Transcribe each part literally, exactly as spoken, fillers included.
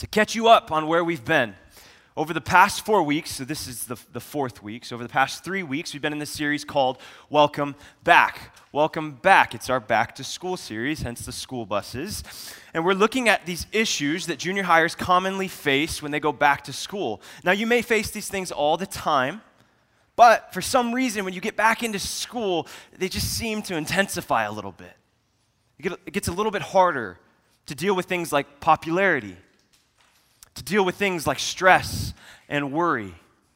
to catch you up on where we've been. Over the past four weeks, so this is the, the fourth week, so over the past three weeks, we've been in this series called Welcome Back. Welcome Back. It's our back to school series, hence the school buses. And we're looking at these issues that junior hires commonly face when they go back to school. Now, you may face these things all the time, but for some reason, when you get back into school, they just seem to intensify a little bit. It gets a little bit harder to deal with things like popularity, to deal with things like stress and worry.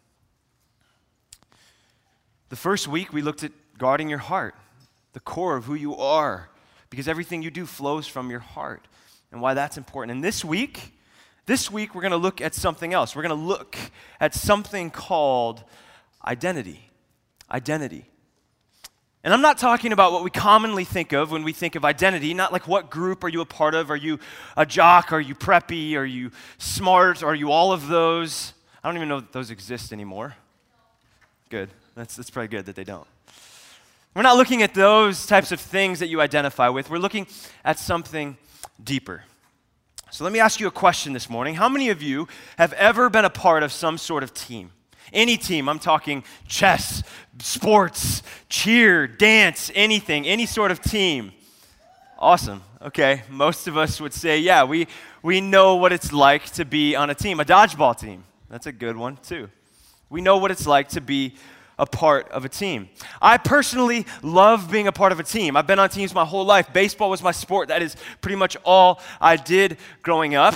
The first week, we looked at guarding your heart, the core of who you are, because everything you do flows from your heart, and why that's important. And this week, this week, we're going to look at something else. We're going to look at something called identity. Identity. And I'm not talking about what we commonly think of when we think of identity, not like what group are you a part of? Are you a jock? Are you preppy? Are you smart? Are you all of those? I don't even know that those exist anymore. Good. That's, that's probably good that they don't. We're not looking at those types of things that you identify with. We're looking at something deeper. So let me ask you a question this morning. How many of you have ever been a part of some sort of team? Any team, I'm talking chess, sports, cheer, dance, anything, any sort of team. Awesome. Okay, most of us would say, yeah, we, we know what it's like to be on a team, a dodgeball team. That's a good one, too. We know what it's like to be a part of a team. I personally love being a part of a team. I've been on teams my whole life. Baseball was my sport. That is pretty much all I did growing up.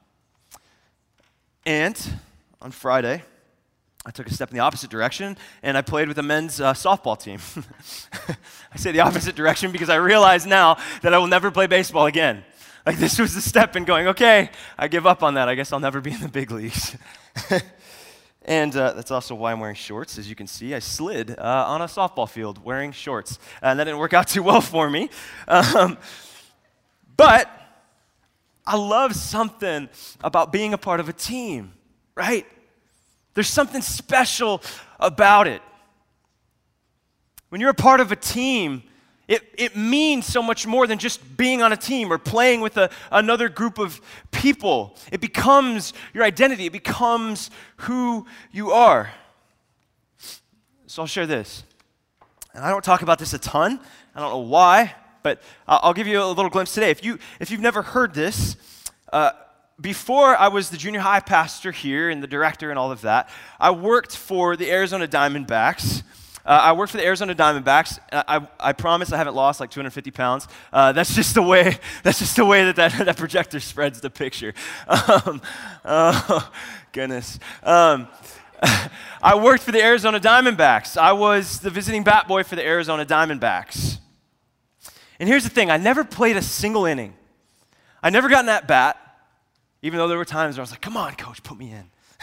And on Friday, I took a step in the opposite direction, and I played with a men's uh, softball team. I say the opposite direction because I realize now that I will never play baseball again. Like, this was the step in going, okay, I give up on that. I guess I'll never be in the big leagues. And uh, that's also why I'm wearing shorts. As you can see, I slid uh, on a softball field wearing shorts, and that didn't work out too well for me. Um, but I love something about being a part of a team, right? There's something special about it. When you're a part of a team, it, it means so much more than just being on a team or playing with a, another group of people. It becomes your identity. It becomes who you are. So I'll share this. And I don't talk about this a ton. I don't know why, but I'll, I'll give you a little glimpse today. If, you, if you've never heard this, uh, Before I was the junior high pastor here and the director and all of that, I worked for the Arizona Diamondbacks. Uh, I worked for the Arizona Diamondbacks. I, I, I promise I haven't lost like two hundred fifty pounds. Uh, that's just the way. That's just the way that that, that projector spreads the picture. Um, oh goodness. Um, I worked for the Arizona Diamondbacks. I was the visiting bat boy for the Arizona Diamondbacks. And here's the thing: I never played a single inning. I never got in that bat. Even though there were times where I was like, come on, coach, put me in.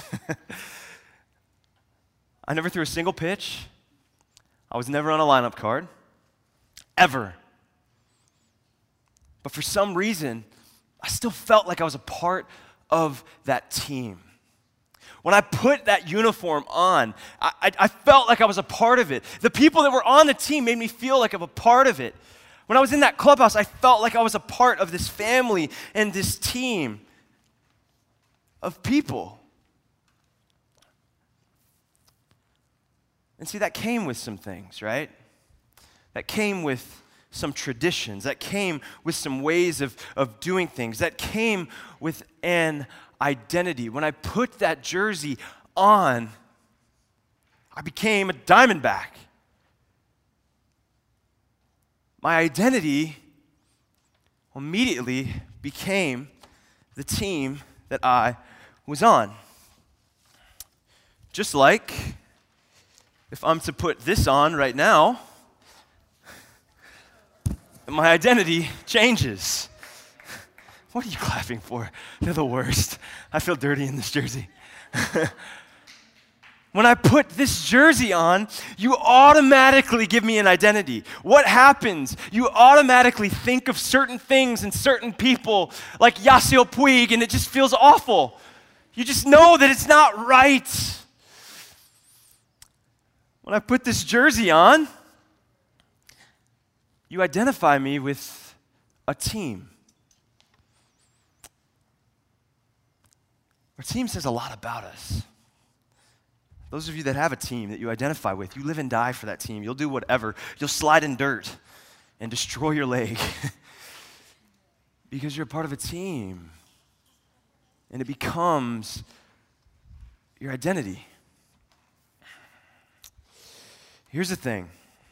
I never threw a single pitch. I was never on a lineup card, ever. But for some reason, I still felt like I was a part of that team. When I put that uniform on, I, I, I felt like I was a part of it. The people that were on the team made me feel like I'm a part of it. When I was in that clubhouse, I felt like I was a part of this family and this team of people. And see, that came with some things, right? That came with some traditions. That came with some ways of, of doing things. That came with an identity. When I put that jersey on, I became a Diamondback. My identity immediately became the team that I was on. Just like if I'm to put this on right now, my identity changes. What are you clapping for? They're the worst. I feel dirty in this jersey. When I put this jersey on, you automatically give me an identity. What happens? You automatically think of certain things and certain people like Yasiel Puig, and it just feels awful. You just know that it's not right. When I put this jersey on, you identify me with a team. Our team says a lot about us. Those of you that have a team that you identify with, you live and die for that team. You'll do whatever. You'll slide in dirt and destroy your leg because you're a part of a team. And it becomes your identity. Here's the thing.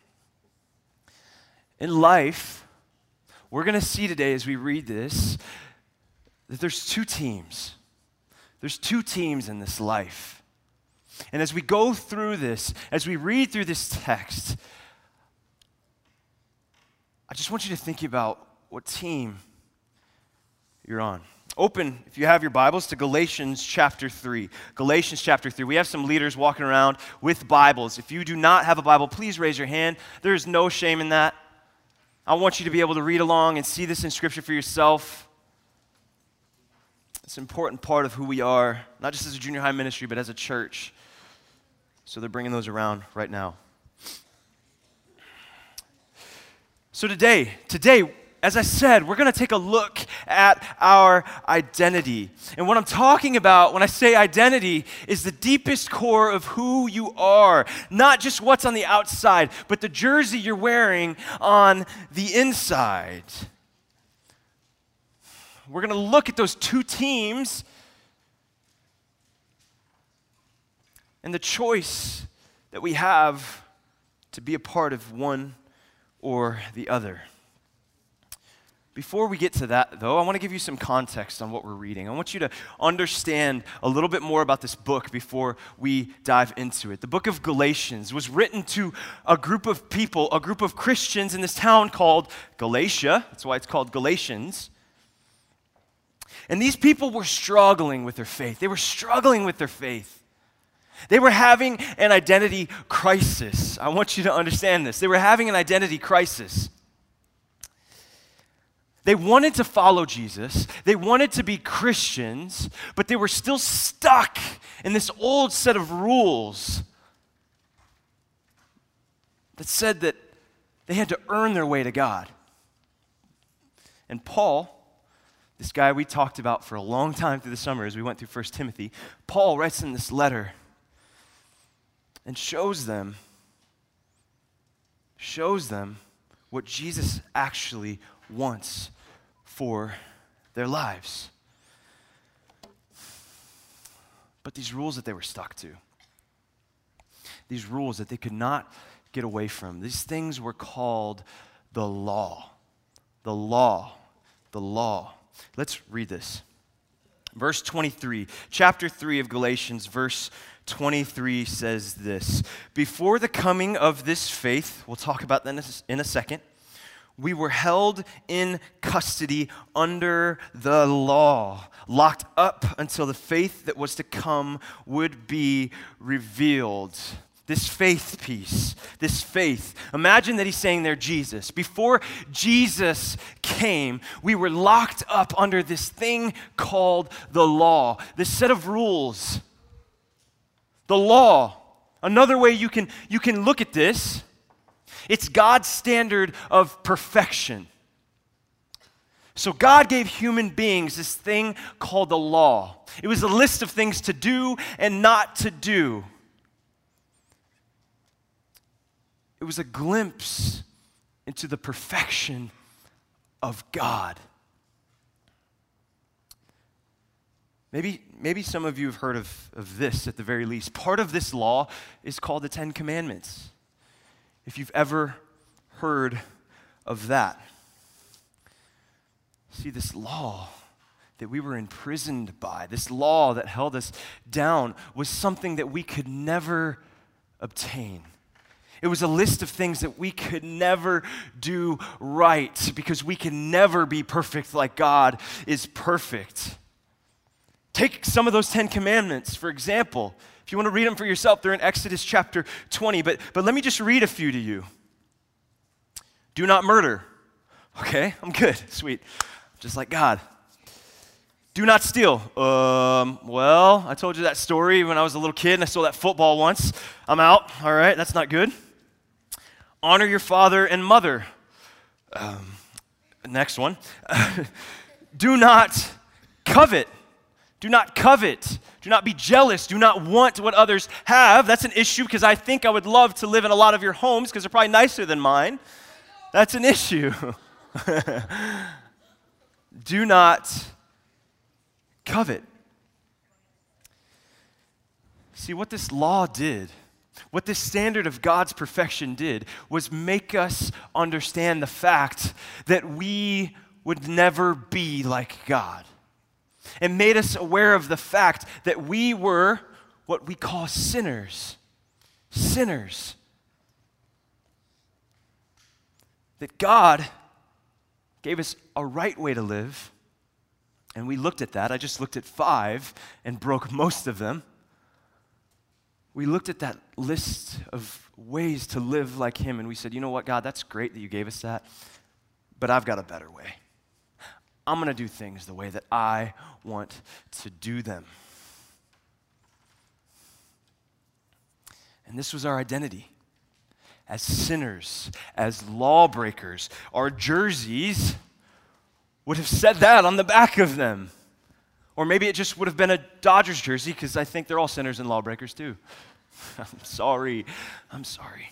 In life, we're going to see today as we read this that there's two teams. There's two teams in this life. And as we go through this, as we read through this text, I just want you to think about what team you're on. Open, if you have your Bibles, to Galatians chapter three. Galatians chapter three. We have some leaders walking around with Bibles. If you do not have a Bible, please raise your hand. There is no shame in that. I want you to be able to read along and see this in Scripture for yourself. It's an important part of who we are, not just as a junior high ministry, but as a church. So they're bringing those around right now. So today, today, as I said, we're going to take a look at our identity. And what I'm talking about when I say identity is the deepest core of who you are. Not just what's on the outside, but the jersey you're wearing on the inside. We're going to look at those two teams and the choice that we have to be a part of one or the other. Before we get to that, though, I want to give you some context on what we're reading. I want you to understand a little bit more about this book before we dive into it. The book of Galatians was written to a group of people, a group of Christians in this town called Galatia. That's why it's called Galatians. And these people were struggling with their faith. They were struggling with their faith. They were having an identity crisis. I want you to understand this. They were having an identity crisis. They wanted to follow Jesus. They wanted to be Christians, but they were still stuck in this old set of rules that said that they had to earn their way to God. And Paul, this guy we talked about for a long time through the summer as we went through First Timothy, Paul writes in this letter and shows them, shows them what Jesus actually wants for their lives. But these rules that they were stuck to, these rules that they could not get away from, these things were called the law. The law. The law. Let's read this. Verse twenty-three, chapter three of Galatians, verse twenty-three says this: before the coming of this faith, we'll talk about that in a second, we were held in custody under the law, locked up until the faith that was to come would be revealed. This faith piece, this faith. Imagine that he's saying there, Jesus. Before Jesus came, we were locked up under this thing called the law, this set of rules. The law. Another way you can, you can look at this, it's God's standard of perfection. So God gave human beings this thing called the law. It was a list of things to do and not to do. It was a glimpse into the perfection of God. Maybe, maybe some of you have heard of, of this at the very least. Part of this law is called the Ten Commandments. If you've ever heard of that. See, this law that we were imprisoned by, this law that held us down, was something that we could never obtain. It was a list of things that we could never do right because we can never be perfect like God is perfect. Take some of those Ten Commandments, for example. If you want to read them for yourself, they're in Exodus chapter twenty, but, but let me just read a few to you. Do not murder. Okay, I'm good, sweet. Just like God. Do not steal. Um, well, I told you that story when I was a little kid and I stole that football once. I'm out, all right, that's not good. Honor your father and mother. Um, next one. Do not covet. Do not covet. Do not be jealous. Do not want what others have. That's an issue because I think I would love to live in a lot of your homes because they're probably nicer than mine. That's an issue. Do not covet. See, what this law did, what this standard of God's perfection did, was make us understand the fact that we would never be like God. It made us aware of the fact that we were what we call sinners. Sinners. That God gave us a right way to live, and we looked at that. I just looked at five and broke most of them. We looked at that list of ways to live like him, and we said, you know what, God, that's great that you gave us that, but I've got a better way. I'm going to do things the way that I want to do them. And this was our identity. As sinners, as lawbreakers, our jerseys would have said that on the back of them. Or maybe it just would have been a Dodgers jersey, because I think they're all sinners and lawbreakers too. I'm sorry. I'm sorry.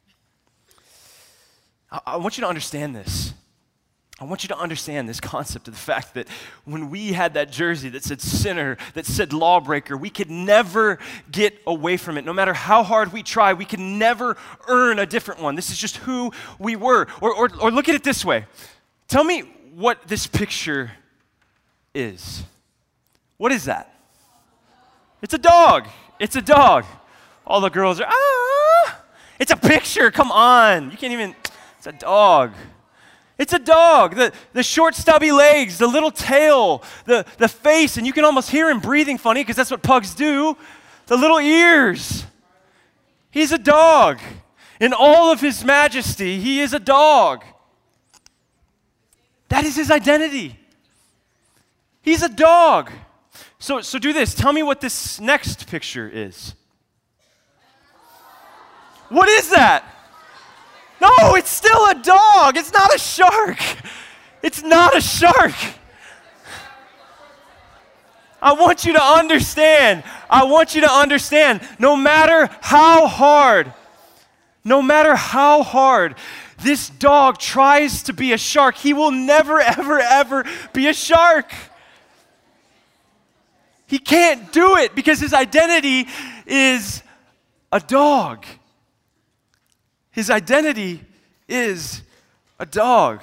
I, I want you to understand this. I want you to understand this concept of the fact that when we had that jersey that said sinner, that said lawbreaker, we could never get away from it. No matter how hard we try, we could never earn a different one. This is just who we were. Or, or, or look at it this way. Tell me what this picture is. What is that? It's a dog. It's a dog. All the girls are, ah! It's a picture. Come on. You can't even, it's a dog. It's a dog, the, the short stubby legs, the little tail, the, the face, and you can almost hear him breathing funny because that's what pugs do, the little ears. He's a dog. In all of his majesty, he is a dog. That is his identity. He's a dog. So, so do this. Tell me what this next picture is. What is that? No, it's still a dog. It's not a shark. It's not a shark. I want you to understand. I want you to understand. No matter how hard, no matter how hard this dog tries to be a shark, he will never, ever, ever be a shark. He can't do it because his identity is a dog. His identity is a dog.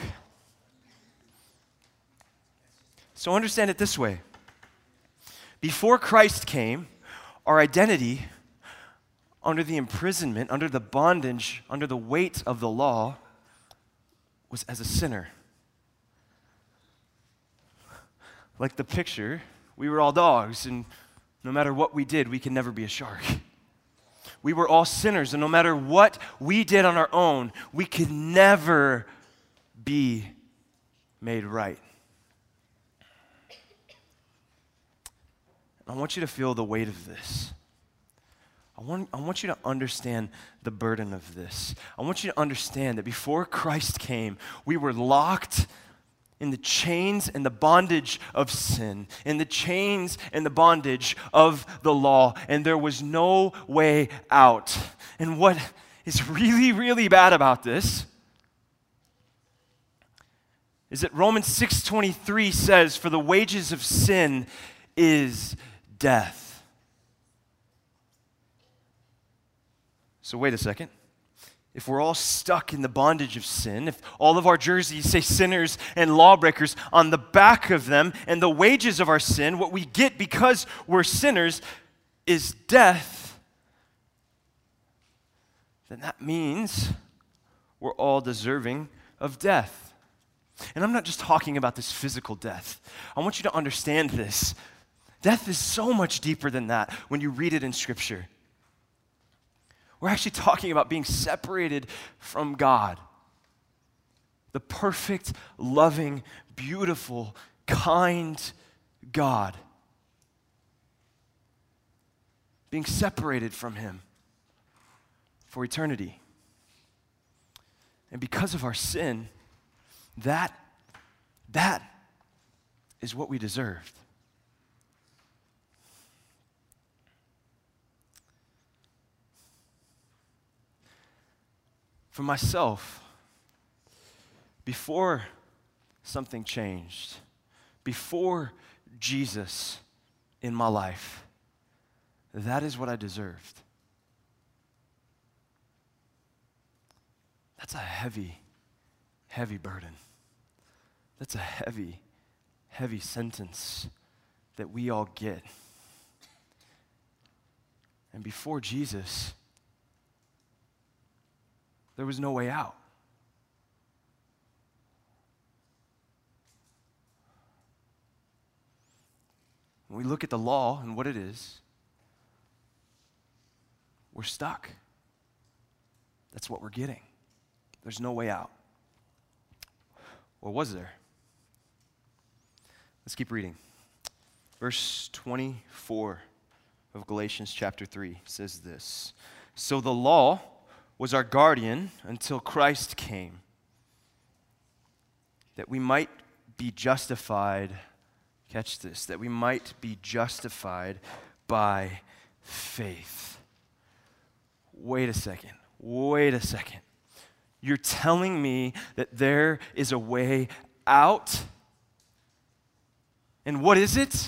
So understand it this way. Before Christ came, our identity under the imprisonment, under the bondage, under the weight of the law was as a sinner. Like the picture, we were all dogs, and no matter what we did, we could never be a shark. We were all sinners, and no matter what we did on our own, we could never be made right. I want you to feel the weight of this. I want, I want you to understand the burden of this. I want you to understand that before Christ came, we were locked in the chains and the bondage of sin, in the chains and the bondage of the law, and there was no way out. And what is really, really bad about this is that Romans six twenty-three says, "For the wages of sin is death." So wait a second. If we're all stuck in the bondage of sin, if all of our jerseys say sinners and lawbreakers on the back of them, and the wages of our sin, what we get because we're sinners, is death, then that means we're all deserving of death. And I'm not just talking about this physical death. I want you to understand this. Death is so much deeper than that when you read it in Scripture. We're actually talking about being separated from God. The perfect, loving, beautiful, kind God. Being separated from Him for eternity. And because of our sin, that, that is what we deserved. for myself, before something changed, before Jesus in my life, that is what I deserved. That's a heavy, heavy burden. That's a heavy, heavy sentence that we all get. And before Jesus, there was no way out. When we look at the law and what it is, we're stuck. That's what we're getting. There's no way out. Or was there? Let's keep reading. Verse twenty-four of Galatians chapter three says this. So the law was our guardian until Christ came, that we might be justified, catch this, that we might be justified by faith. Wait a second, wait a second. You're telling me that there is a way out? And what is it?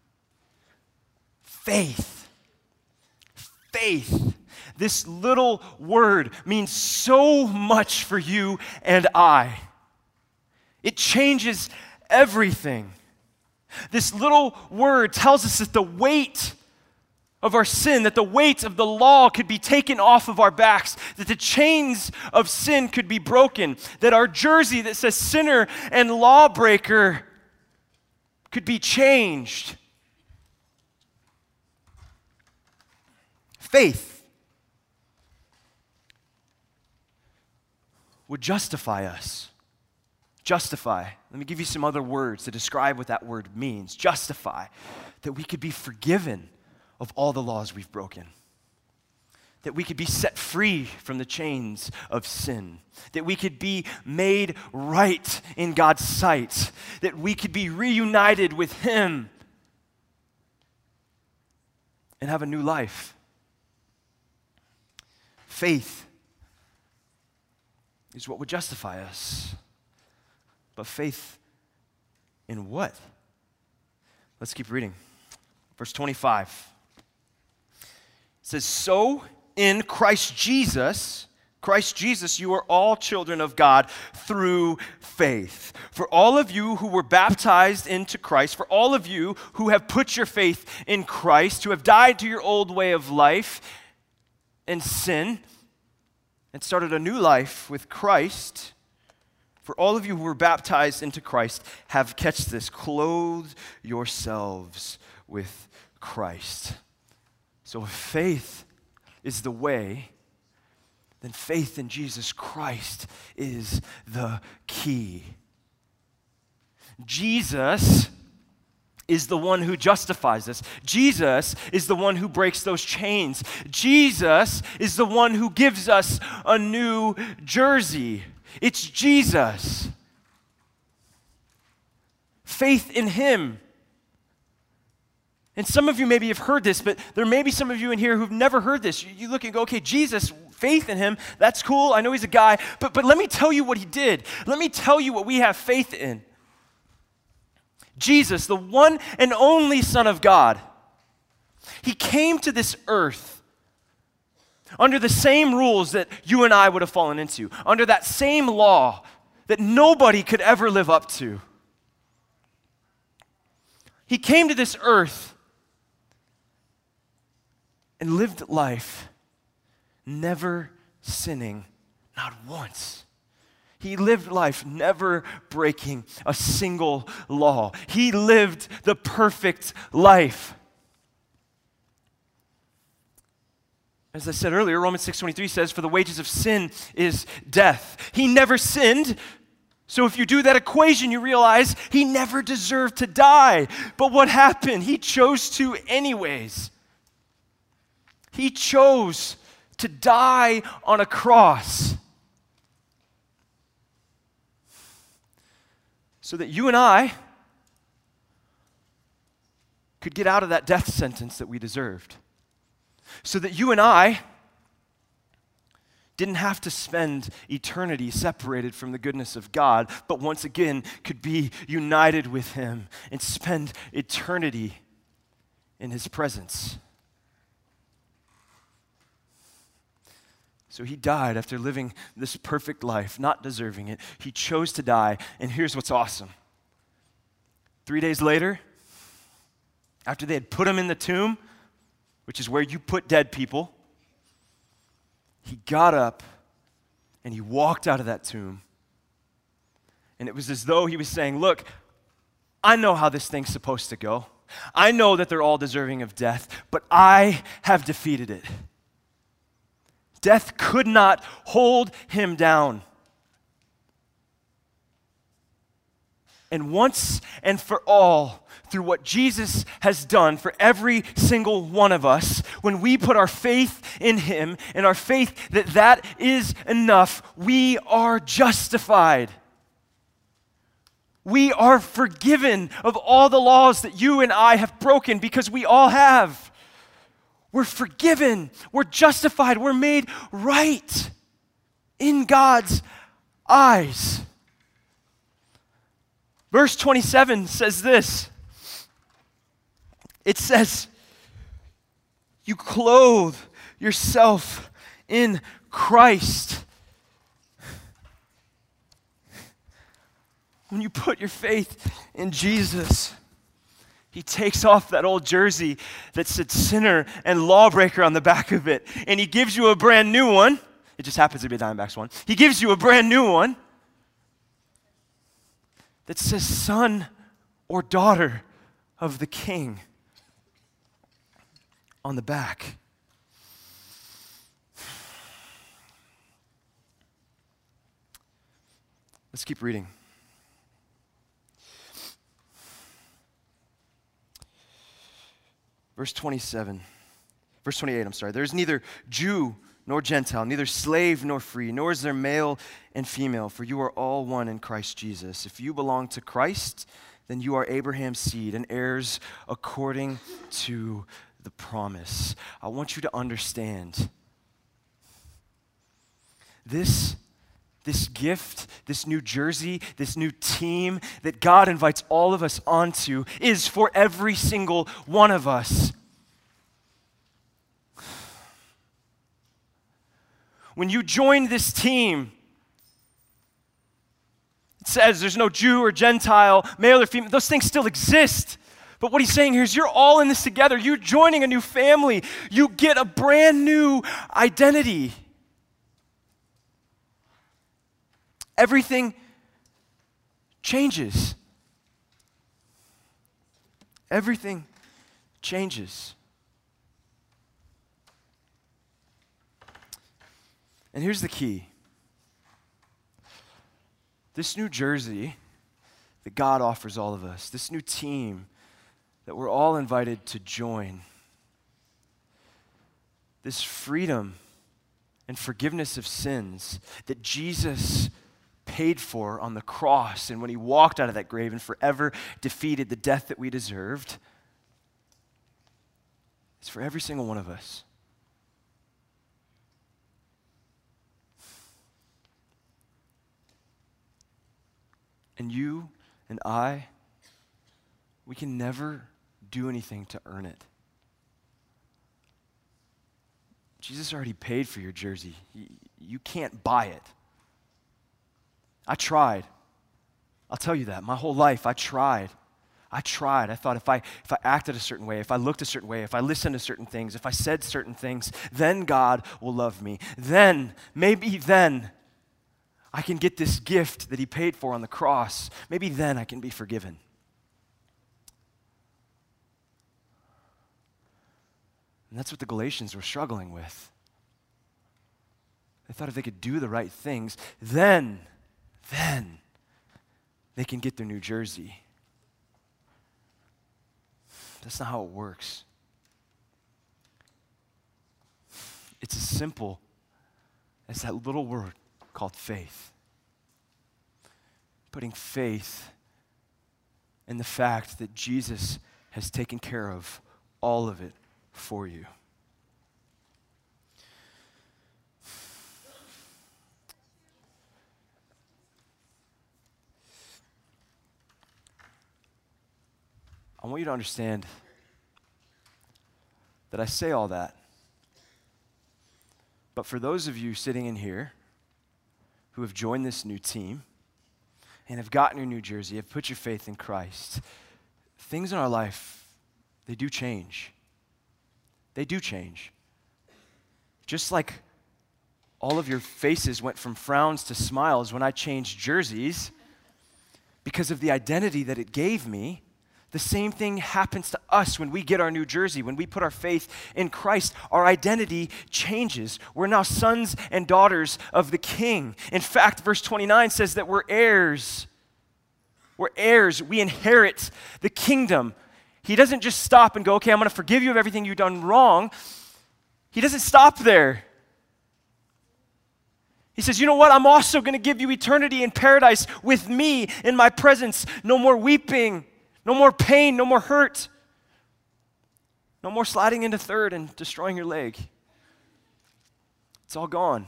Faith. Faith. This little word means so much for you and I. It changes everything. This little word tells us that the weight of our sin, that the weight of the law could be taken off of our backs, that the chains of sin could be broken, that our jersey that says sinner and lawbreaker could be changed. Faith would justify us. Justify. Let me give you some other words to describe what that word means. Justify. That we could be forgiven of all the laws we've broken. That we could be set free from the chains of sin. That we could be made right in God's sight. That we could be reunited with Him and have a new life. Faith is what would justify us. But faith in what? Let's keep reading. Verse twenty-five. It says, so in Christ Jesus, Christ Jesus, you are all children of God through faith. For all of you who were baptized into Christ, for all of you who have put your faith in Christ, who have died to your old way of life and sin, and started a new life with Christ, for all of you who were baptized into Christ have, catch this, clothed yourselves with Christ. So if faith is the way, then faith in Jesus Christ is the key. Jesus is the one who justifies us. Jesus is the one who breaks those chains. Jesus is the one who gives us a new jersey. It's Jesus. Faith in Him. And some of you maybe have heard this, but there may be some of you in here who've never heard this. You, you look and go, okay, Jesus, faith in Him, that's cool. I know He's a guy, but, but let me tell you what He did. Let me tell you what we have faith in. Jesus, the one and only Son of God, He came to this earth under the same rules that you and I would have fallen into, under that same law that nobody could ever live up to. He came to this earth and lived life never sinning, not once. He lived life never breaking a single law. He lived the perfect life. As I said earlier, Romans six twenty-three says, for the wages of sin is death. He never sinned. So if you do that equation, you realize He never deserved to die. But what happened? He chose to anyways. He chose to die on a cross so that you and I could get out of that death sentence that we deserved. So that you and I didn't have to spend eternity separated from the goodness of God, but once again could be united with him and spend eternity in his presence. So he died after living this perfect life, not deserving it. He chose to die, and here's what's awesome. Three days later, after they had put him in the tomb, which is where you put dead people, he got up and he walked out of that tomb. And it was as though he was saying, look, I know how this thing's supposed to go. I know that they're all deserving of death, but I have defeated it. Death could not hold him down. And once and for all, through what Jesus has done for every single one of us, when we put our faith in him and our faith that that is enough, we are justified. We are forgiven of all the laws that you and I have broken, because we all have. We're forgiven. We're justified. We're made right in God's eyes. Verse twenty-seven says this. It says, you clothe yourself in Christ. When you put your faith in Jesus, he takes off that old jersey that said sinner and lawbreaker on the back of it, and he gives you a brand new one. It just happens to be a Diamondbacks one. He gives you a brand new one that says son or daughter of the King on the back. Let's keep reading. Verse twenty-seven, verse twenty-eight, I'm sorry. There is neither Jew nor Gentile, neither slave nor free, nor is there male and female, for you are all one in Christ Jesus. If you belong to Christ, then you are Abraham's seed and heirs according to the promise. I want you to understand this This gift, this new jersey, this new team that God invites all of us onto is for every single one of us. When you join this team, it says there's no Jew or Gentile, male or female. Those things still exist. But what he's saying here is you're all in this together. You're joining a new family. You get a brand new identity. Everything changes. Everything changes. And here's the key. This new jersey that God offers all of us, this new team that we're all invited to join, this freedom and forgiveness of sins that Jesus paid for on the cross, and when he walked out of that grave and forever defeated the death that we deserved, it's for every single one of us. And you and I, we can never do anything to earn it. Jesus already paid for your jersey. You, you can't buy it. I tried. I'll tell you that. My whole life, I tried. I tried. I thought if I if I acted a certain way, if I looked a certain way, if I listened to certain things, if I said certain things, then God will love me. Then, maybe then, I can get this gift that he paid for on the cross. Maybe then I can be forgiven. And that's what the Galatians were struggling with. They thought if they could do the right things, then, then they can get their new jersey. That's not how it works. It's as simple as that little word called faith. Putting faith in the fact that Jesus has taken care of all of it for you. I want you to understand that I say all that. But for those of you sitting in here who have joined this new team and have gotten your new jersey, have put your faith in Christ, things in our life, they do change. They do change. Just like all of your faces went from frowns to smiles when I changed jerseys because of the identity that it gave me, the same thing happens to us when we get our new jersey. When we put our faith in Christ, our identity changes. We're now sons and daughters of the King. In fact, verse twenty-nine says that we're heirs. We're heirs. We inherit the kingdom. He doesn't just stop and go, okay, I'm going to forgive you of everything you've done wrong. He doesn't stop there. He says, you know what? I'm also going to give you eternity in paradise with me in my presence. No more weeping. No more pain, no more hurt. No more sliding into third and destroying your leg. It's all gone.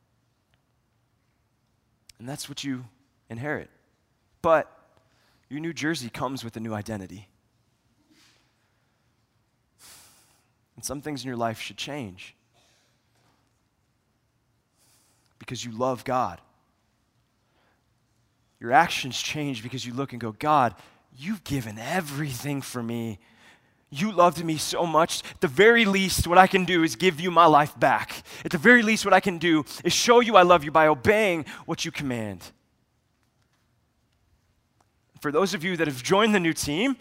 And that's what you inherit. But your new jersey comes with a new identity. And some things in your life should change. Because you love God. Your actions change because you look and go, God, you've given everything for me. You loved me so much. At the very least, what I can do is give you my life back. At the very least, what I can do is show you I love you by obeying what you command. For those of you that have joined the new team,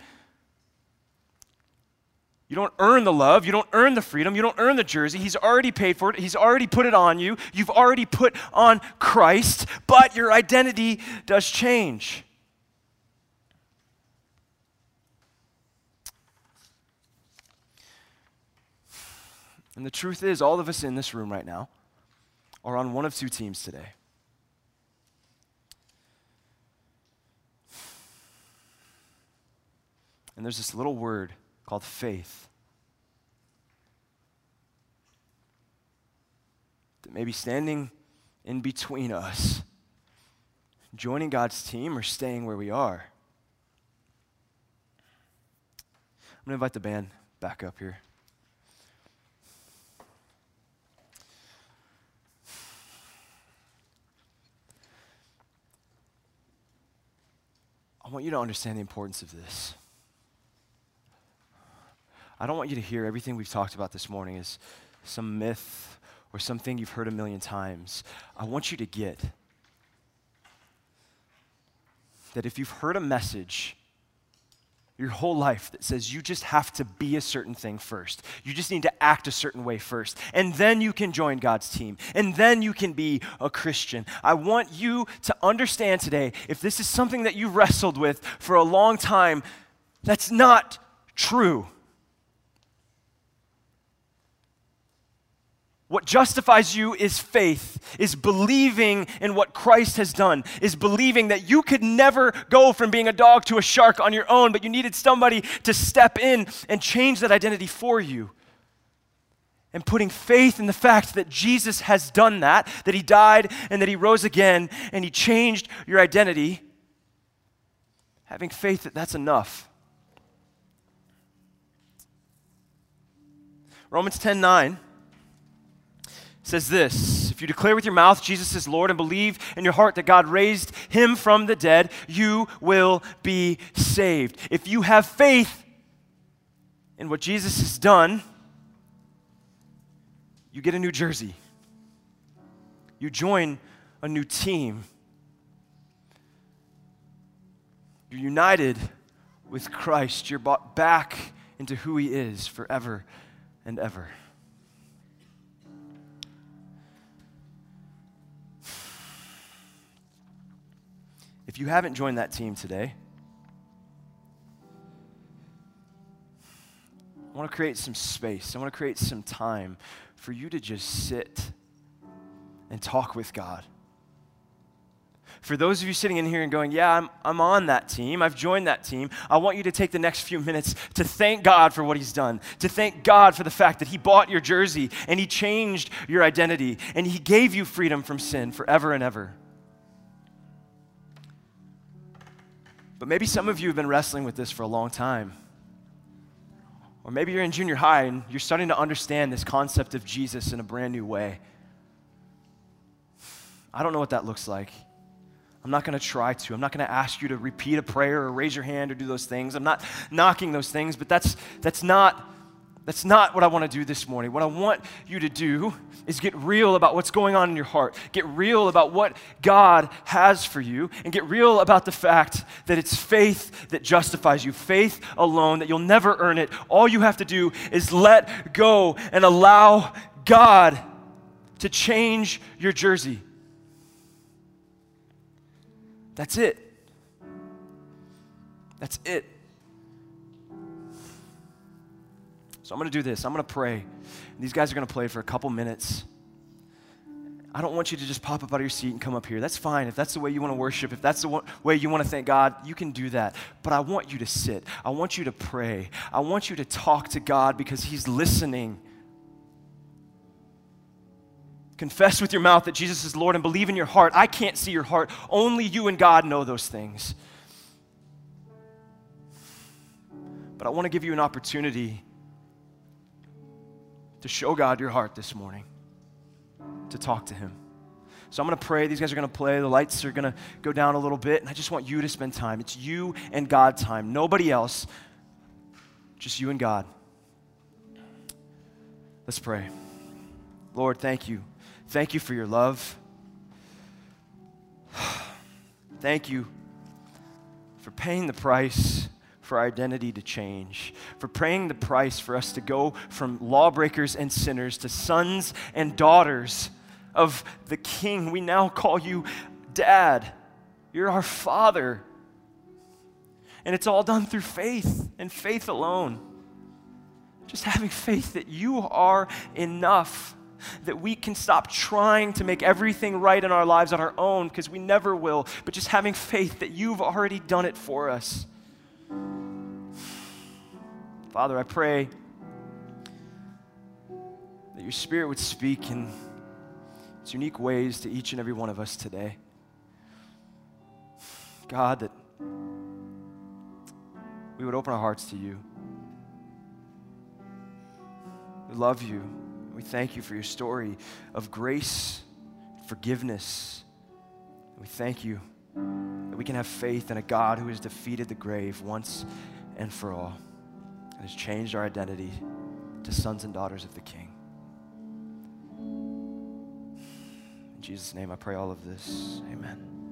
you don't earn the love, you don't earn the freedom, you don't earn the jersey. He's already paid for it. He's already put it on you. You've already put on Christ, but your identity does change. And the truth is, all of us in this room right now are on one of two teams today. And there's this little word called faith that may be standing in between us, joining God's team or staying where we are. I'm going to invite the band back up here. I want you to understand the importance of this. I don't want you to hear everything we've talked about this morning as some myth or something you've heard a million times. I want you to get that if you've heard a message your whole life that says you just have to be a certain thing first, you just need to act a certain way first, and then you can join God's team, and then you can be a Christian. I want you to understand today, if this is something that you wrestled with for a long time, that's not true. What justifies you is faith, is believing in what Christ has done, is believing that you could never go from being a dog to a shark on your own, but you needed somebody to step in and change that identity for you. And putting faith in the fact that Jesus has done that, that he died and that he rose again and he changed your identity, having faith that that's enough. Romans ten nine says this: if you declare with your mouth Jesus is Lord and believe in your heart that God raised him from the dead, you will be saved. If you have faith in what Jesus has done, you get a new jersey. You join a new team. You're united with Christ. You're brought back into who he is forever and ever. If you haven't joined that team today, I want to create some space. I want to create some time for you to just sit and talk with God. For those of you sitting in here and going, yeah, I'm, I'm on that team, I've joined that team, I want you to take the next few minutes to thank God for what he's done, to thank God for the fact that he bought your jersey and he changed your identity and he gave you freedom from sin forever and ever. But maybe some of you have been wrestling with this for a long time. Or maybe you're in junior high and you're starting to understand this concept of Jesus in a brand new way. I don't know what that looks like. I'm not going to try to. I'm not going to ask you to repeat a prayer or raise your hand or do those things. I'm not knocking those things, but that's that's not that's not what I want to do this morning. What I want you to do is get real about what's going on in your heart. Get real about what God has for you, and get real about the fact that it's faith that justifies you, faith alone, that you'll never earn it. All you have to do is let go and allow God to change your jersey. That's it. That's it. So I'm going to do this. I'm going to pray. And these guys are going to play for a couple minutes. I don't want you to just pop up out of your seat and come up here. That's fine. If that's the way you want to worship, if that's the way you want to thank God, you can do that. But I want you to sit. I want you to pray. I want you to talk to God because He's listening. Confess with your mouth that Jesus is Lord and believe in your heart. I can't see your heart. Only you and God know those things. But I want to give you an opportunity to show God your heart this morning, to talk to Him. So I'm going to pray. These guys are going to play. The lights are going to go down a little bit, and I just want you to spend time. It's you and God time. Nobody else, just you and God. Let's pray. Lord, thank you. Thank you for your love. Thank you for paying the price for our identity to change, for paying the price for us to go from lawbreakers and sinners to sons and daughters of the King. We now call you Dad. You're our Father. And it's all done through faith and faith alone. Just having faith that you are enough, that we can stop trying to make everything right in our lives on our own, because we never will, but just having faith that you've already done it for us. Father, I pray that your Spirit would speak in its unique ways to each and every one of us today. God, that we would open our hearts to you. We love you. We thank you for your story of grace, forgiveness. We thank you that we can have faith in a God who has defeated the grave once and for all and has changed our identity to sons and daughters of the King. In Jesus' name, I pray all of this. Amen.